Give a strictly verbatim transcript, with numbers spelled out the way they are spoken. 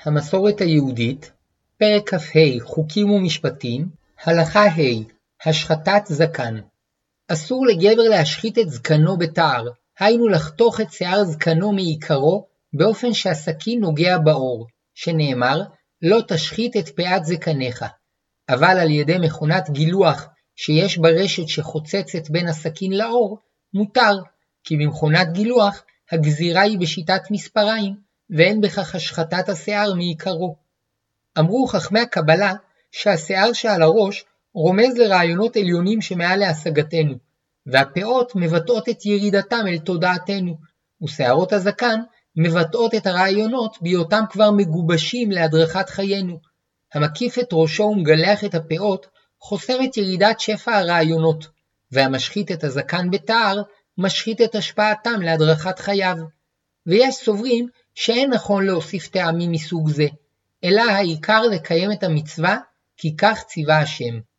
המסורת היהודית, פרק כ"ה חוקים ומשפטים, הלכה ה' השחתת זקן. אסור לגבר להשחית את זקנו בתער, היינו לחתוך את שיער זקנו מעיקרו באופן שהסכין נוגע בעור, שנאמר לא תשחית את פאת זקניך. אבל על ידי מכונת גילוח שיש ברשת שחוצצת בין הסכין לעור, מותר, כי במכונת גילוח הגזירה היא בשיטת מספריים, ואין בכך השחתת השיער מעיקרו. אמרו חכמי הקבלה שהשיער שעל הראש רומז לרעיונות עליונים שמעל להשגתנו, והפאות מבטאות את ירידתם אל תודעתנו, ושערות הזקן מבטאות את הרעיונות בהיותם כבר מגובשים להדרכת חיינו. המקיף את ראשו ומגלח את הפאות חוסם את ירידת שפע הרעיונות, והמשחית את הזקן בתער משחית את השפעתם להדרכת חייו. ויש סוברים שאין נכון להוסיף טעמים מסוג זה, אלא העיקר לקיים את המצווה כי כך ציווה השם.